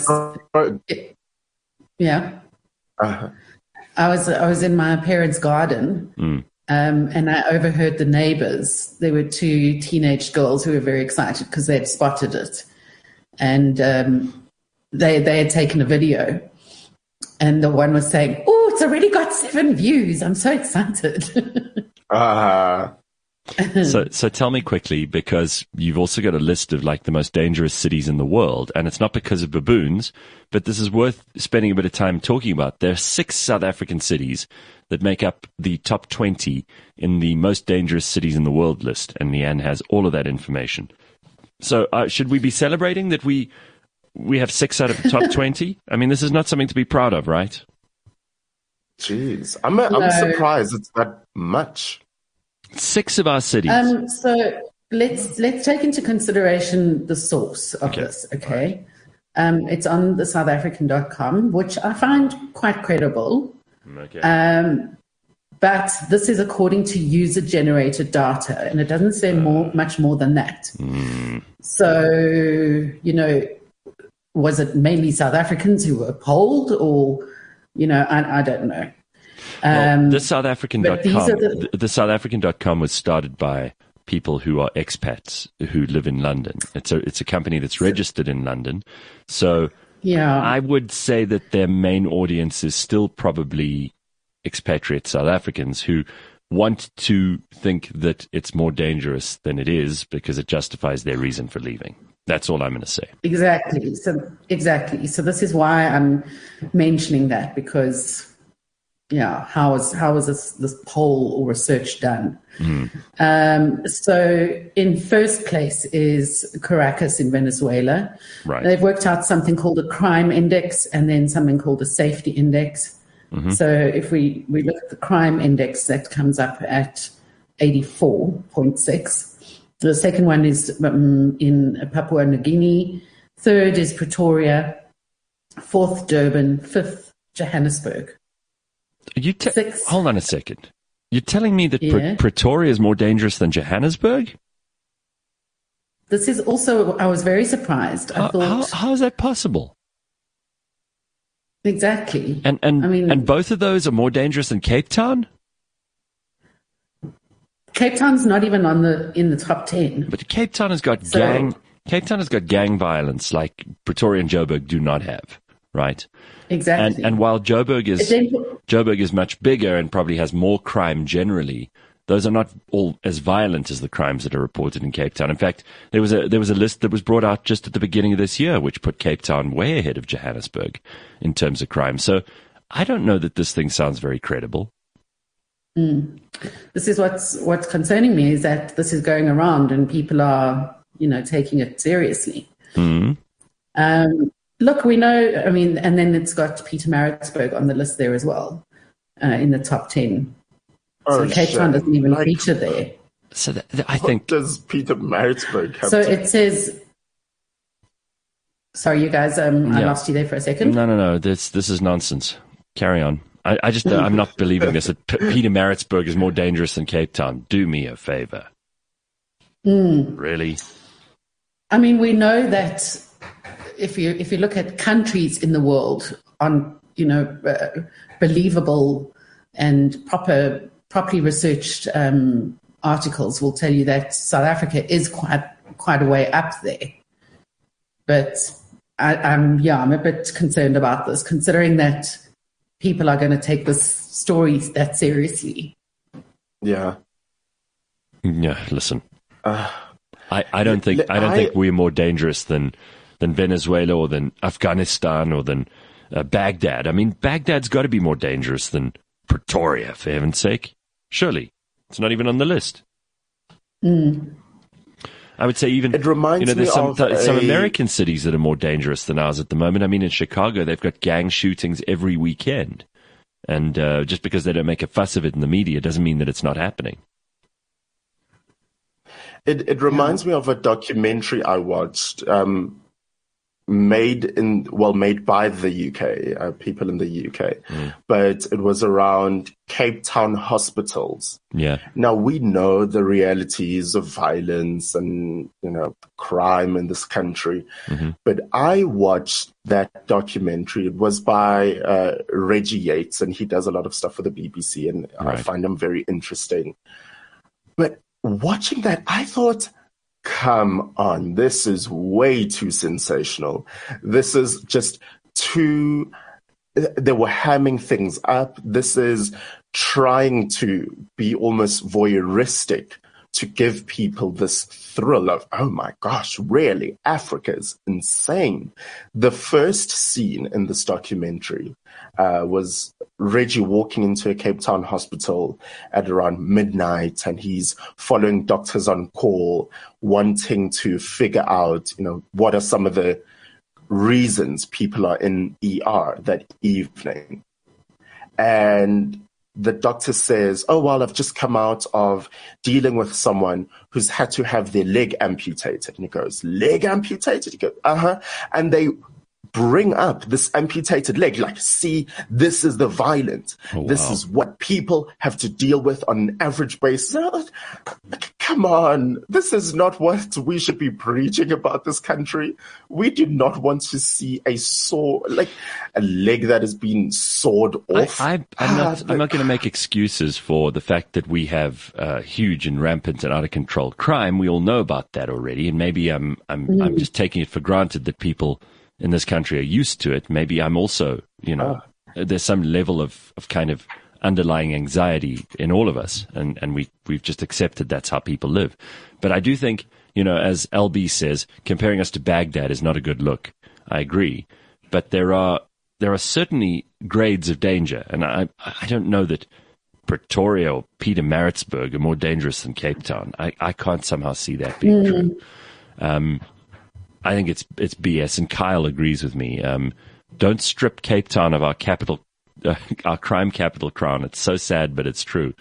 was in my parents' garden, and I overheard the neighbors. There were two teenage girls who were very excited because they had spotted it, and they had taken a video. And the one was saying, "Oh, it's already got 7 views. I'm so excited." So tell me quickly, because you've also got a list of like the most dangerous cities in the world, and it's not because of baboons, but this is worth spending a bit of time talking about. There are 6 South African cities that make up the top 20 in the most dangerous cities in the world list, and Leanne has all of that information. So should we be celebrating that we have 6 out of the top 20? I mean, this is not something to be proud of, right? Jeez, I'm surprised it's that much. 6 of our cities. So let's take into consideration the source of this. Okay, It's on the SouthAfrican.com, which I find quite credible. Okay. But this is according to user-generated data, and it doesn't say much more than that. So, was it mainly South Africans who were polled, or, I don't know. Well, the SouthAfrican.com, the SouthAfrican.com was started by people who are expats who live in London. It's a company that's registered in London. So yeah, I would say that their main audience is still probably expatriate South Africans who want to think that it's more dangerous than it is because it justifies their reason for leaving. That's all I'm going to say. Exactly. So this is why I'm mentioning that, because how is this poll or research done? So in first place is Caracas in Venezuela. Right. They've worked out something called a crime index and then something called a safety index. So if we look at the crime index, that comes up at 84.6. The second one is in Papua New Guinea. Third is Pretoria. Fourth, Durban. Fifth, Johannesburg. Hold on a second. You're telling me that Pretoria is more dangerous than Johannesburg? This is also, I was very surprised. I thought, how is that possible? Exactly. And both of those are more dangerous than Cape Town? Cape Town's not even in the top 10. But Cape Town has got gang violence like Pretoria and Joburg do not have, right? Exactly. And while Joburg is much bigger and probably has more crime generally, those are not all as violent as the crimes that are reported in Cape Town. In fact, there was a list that was brought out just at the beginning of this year, which put Cape Town way ahead of Johannesburg in terms of crime. So I don't know that this thing sounds very credible. This is what's concerning me, is that this is going around and people are, taking it seriously. Look, we know, and then it's got Pietermaritzburg on the list there as well, in the top 10. So Cape Town doesn't even feature there. So I think... What does Pietermaritzburg have So it says... Sorry, you guys, I lost you there for a second. No. This is nonsense. Carry on. I'm not believing this. That Pietermaritzburg is more dangerous than Cape Town. Do me a favor. Really? We know that if you look at countries in the world on, believable and properly researched articles will tell you that South Africa is quite a way up there. But I'm a bit concerned about this, considering that people are going to take this story that seriously. Yeah. Listen, I don't think we're more dangerous than Venezuela or than Afghanistan or than Baghdad. Baghdad's got to be more dangerous than Pretoria, for heaven's sake. Surely, it's not even on the list. I would say even it reminds there's me some American cities that are more dangerous than ours at the moment. In Chicago, they've got gang shootings every weekend, and just because they don't make a fuss of it in the media doesn't mean that it's not happening. It reminds me of a documentary I watched, made by the UK, people in the UK, but it was around Cape Town hospitals. Yeah. Now we know the realities of violence and, crime in this country, but I watched that documentary. It was by Reggie Yates, and he does a lot of stuff for the BBC, and I find him very interesting. But watching that, I thought, come on, this is way too sensational. This is just too... They were hamming things up. This is trying to be almost voyeuristic to give people this thrill of, oh my gosh, really? Africa is insane. The first scene in this documentary was Reggie walking into a Cape Town hospital at around midnight, and he's following doctors on call, wanting to figure out, what are some of the reasons people are in ER that evening. And the doctor says, oh, well, I've just come out of dealing with someone who's had to have their leg amputated. And he goes, leg amputated? He goes, uh-huh. And they bring up this amputated leg. Like, see, this is the violence. Oh, wow. This is what people have to deal with on an average basis. Come on. This is not what we should be preaching about this country. We do not want to see a leg that has been sawed off. I'm not going to make excuses for the fact that we have huge and rampant and out of control crime. We all know about that already, and maybe I'm just taking it for granted that people in this country are used to it. Maybe I'm also, there's some level of kind of underlying anxiety in all of us, and we've just accepted that's how people live. But I do think, as LB says, comparing us to Baghdad is not a good look. I agree, but there are certainly grades of danger, and I don't know that Pretoria or Pietermaritzburg are more dangerous than Cape Town. I can't somehow see that being true. I think it's BS, and Kyle agrees with me. Don't strip Cape Town of our capital, our crime capital crown. It's so sad, but it's true.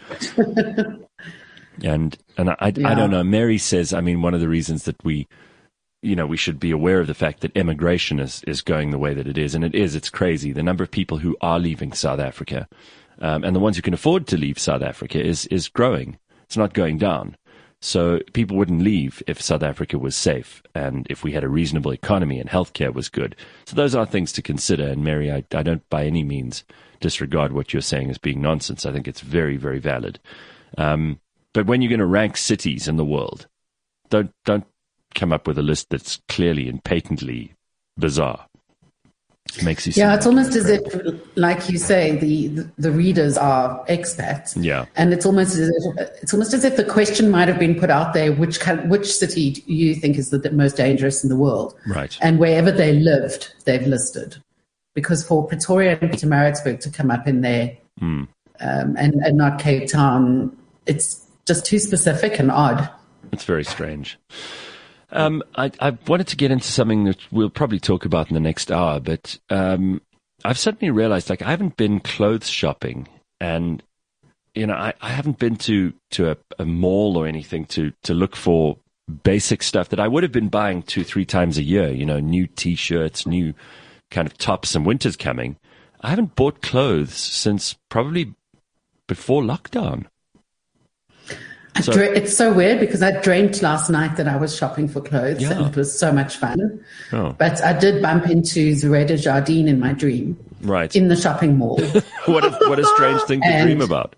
and I don't know. Mary says, one of the reasons that we should be aware of the fact that immigration is going the way that it is, and it's crazy. The number of people who are leaving South Africa, and the ones who can afford to leave South Africa is growing. It's not going down. So people wouldn't leave if South Africa was safe and if we had a reasonable economy and healthcare was good. So those are things to consider. And Mary, I don't by any means disregard what you're saying as being nonsense. I think it's very, very valid. But when you're going to rank cities in the world, don't come up with a list that's clearly and patently bizarre. It makes you it's almost as if, like you say, the readers are expats. Yeah, and it's almost as if the question might have been put out there: which city do you think is the most dangerous in the world? Right. And wherever they lived, they've listed, because for Pretoria and Pietermaritzburg to come up in there, and not Cape Town, it's just too specific and odd. It's very strange. I wanted to get into something that we'll probably talk about in the next hour, but I've suddenly realized, I haven't been clothes shopping, and I haven't been to a mall or anything to look for basic stuff that I would have been buying 2-3 times a year. New T-shirts, new kind of tops, and winter's coming. I haven't bought clothes since probably before lockdown. So, it's so weird because I dreamt last night that I was shopping for clothes, and it was so much fun. Oh. But I did bump into Zoraida Jardine in my dream, right, in the shopping mall. What a strange thing to dream about.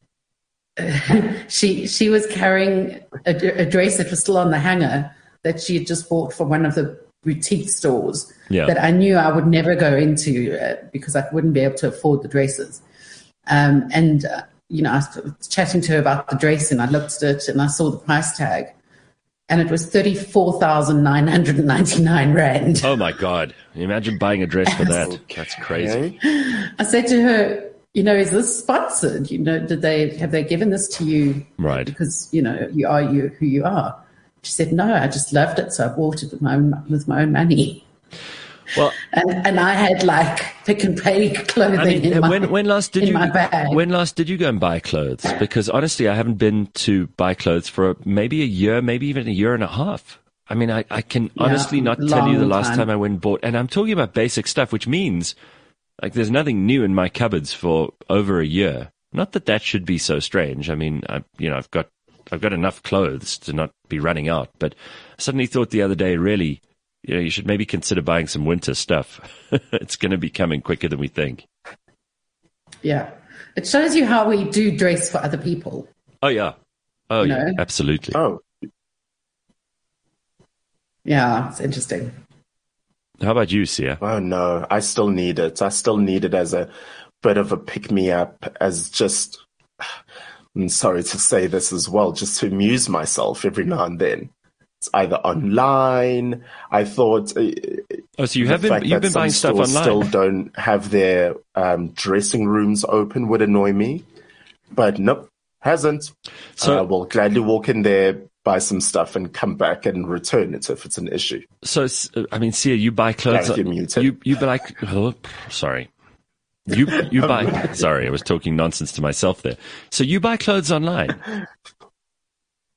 She was carrying a dress that was still on the hanger that she had just bought from one of the boutique stores that I knew I would never go into because I wouldn't be able to afford the dresses. I was chatting to her about the dress, and I looked at it and I saw the price tag, and it was 34,999 Rand. Oh my God. Imagine buying a dress for that. That's crazy. I said to her, is this sponsored? Have they given this to you? Right. Because, you are who you are. She said, no, I just loved it. So I bought it with my own money. Well, and I had Pick and Pay clothing in when last did my bag. When last did you go and buy clothes? Because honestly, I haven't been to buy clothes for maybe a year, maybe even a year and a half. I can honestly not tell you the last time I went and bought, and I'm talking about basic stuff, which means there's nothing new in my cupboards for over a year. Not that should be so strange. I've got enough clothes to not be running out, but I suddenly thought the other day, really, you should maybe consider buying some winter stuff. It's going to be coming quicker than we think. Yeah. It shows you how we do dress for other people. Oh, yeah. Oh, yeah, absolutely. Oh. Yeah, it's interesting. How about you, Sia? Oh, no. I still need it. I still need it as a bit of a pick-me-up, as just, I'm sorry to say this as well, just to amuse myself every now and then. It's either online. I thought. So you've been buying stuff online. Still don't have their dressing rooms open would annoy me, but nope, hasn't. So I will gladly walk in there, buy some stuff, and come back and return it if it's an issue. So Sia, you buy clothes. You buy. Oh, sorry. You buy. Sorry, I was talking nonsense to myself there. So you buy clothes online.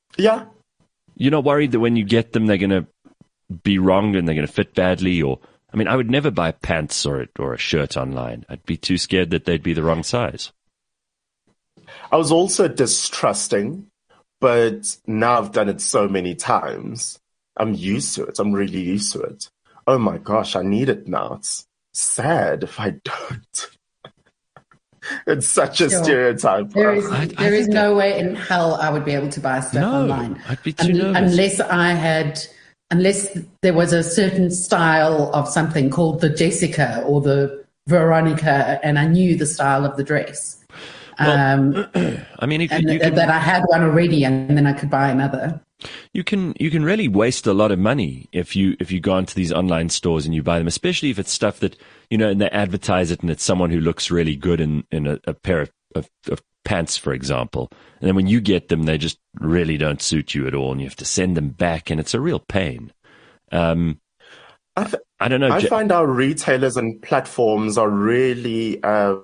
Yeah. You're not worried that when you get them, they're going to be wrong and they're going to fit badly, or I mean, I would never buy pants or a shirt online. I'd be too scared that they'd be the wrong size. I was also distrusting, but now I've done it so many times. I'm used to it. I'm really used to it. Oh my gosh, I need it now. It's sad if I don't. It's such a stereotype. There is no way in hell I would be able to buy stuff online. I'd be too nervous. Unless there was a certain style of something called the Jessica or the Veronica, and I knew the style of the dress. Well, I mean, that I had one already, and then I could buy another. You can really waste a lot of money if you go into these online stores and you buy them, especially if it's stuff that, and they advertise it and it's someone who looks really good in a pair of pants, for example. And then when you get them, they just really don't suit you at all, and you have to send them back, and it's a real pain. I don't know. I find our retailers and platforms are really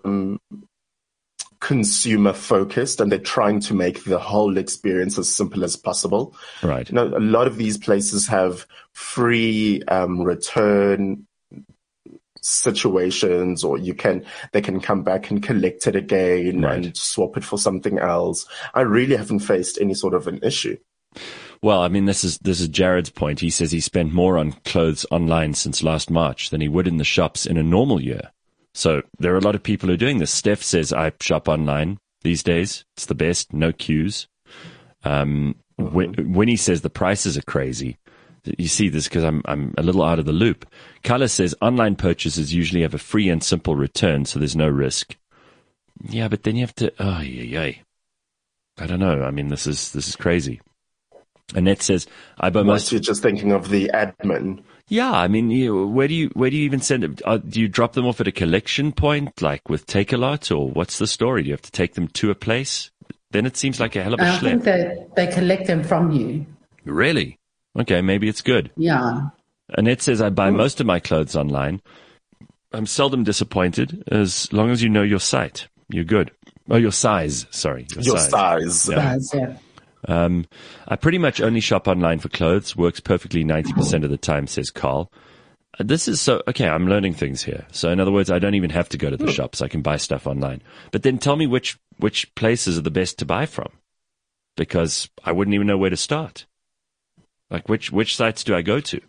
consumer focused, and they're trying to make the whole experience as simple as possible. Right. A lot of these places have free return situations, or they can come back and collect it again and swap it for something else. I really haven't faced any sort of an issue. Well, I mean, this is Jared's point. He says he spent more on clothes online since last March than he would in the shops in a normal year. So there are a lot of people who are doing this. Steph says, I shop online these days. It's the best. No queues. Winnie says the prices are crazy. You see this because I'm a little out of the loop. Carla says online purchases usually have a free and simple return, so there's no risk. Yeah, but then you have to, I don't know. I mean, this is crazy. Annette says, I buy most. You're just thinking of the admin. Yeah, I mean, where do you even send them? Do you drop them off at a collection point, like with Take-A-Lot, or what's the story? Do you have to take them to a place? Then it seems like a hell of a schlep. I think that they collect them from you. Really? Okay, maybe it's good. Yeah. Annette says, I buy most of my clothes online. I'm seldom disappointed as long as you know your site. You're good. Oh, your size. Sorry. Your size. Yeah. I pretty much only shop online for clothes. Works perfectly 90% of the time, says Carl. This is okay, I'm learning things here. So in other words, I don't even have to go to the shops. I can buy stuff online. But then tell me which places are the best to buy from, because I wouldn't even know where to start. Like which sites do I go to?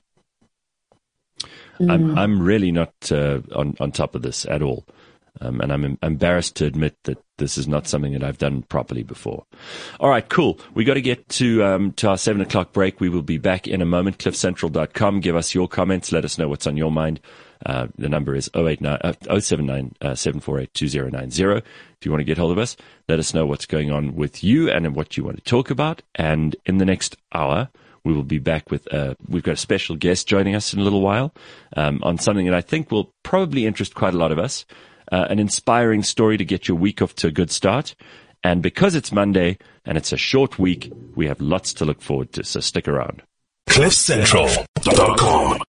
I'm really not on top of this at all. And I'm embarrassed to admit that this is not something that I've done properly before. All right, cool. We got to get to our 7:00 break. We will be back in a moment. CliffCentral.com. Give us your comments. Let us know what's on your mind. The number is 079-748-2090. If you want to get hold of us, let us know what's going on with you and what you want to talk about. And in the next hour, we will be back with, we've got a special guest joining us in a little while, on something that I think will probably interest quite a lot of us. An inspiring story to get your week off to a good start. And because it's Monday and it's a short week, we have lots to look forward to, so stick around. CliffCentral.com